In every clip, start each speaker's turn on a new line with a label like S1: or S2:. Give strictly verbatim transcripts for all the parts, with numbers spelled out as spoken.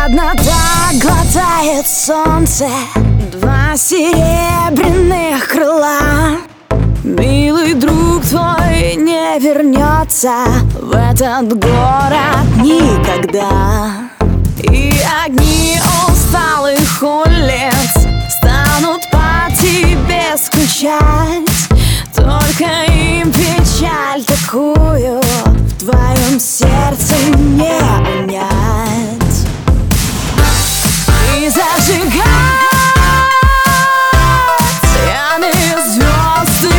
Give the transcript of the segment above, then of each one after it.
S1: Одна глотает солнце, два серебряных крыла. Милый друг твой не вернется в этот город никогда. И огни усталых улиц станут по тебе скучать. Только им печаль такую в твоем сердце не унять. И зажигать пьяные звезды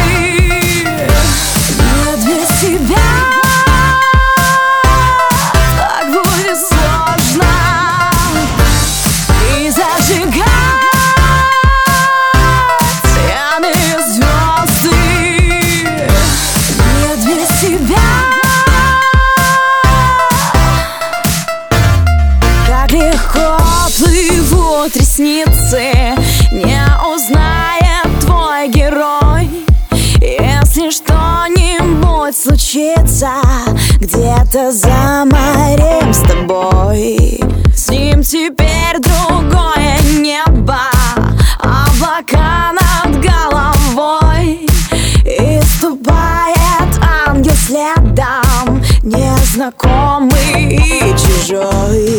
S1: нет без тебя. Так будет сложно. И зажигать пьяные звезды нет без тебя. Как легко плывут ресницы, не узнает твой герой. Если что-нибудь случится где-то за морем с тобой, с ним теперь другое небо, облака над головой. И ступает ангел следом, незнакомый и чужой.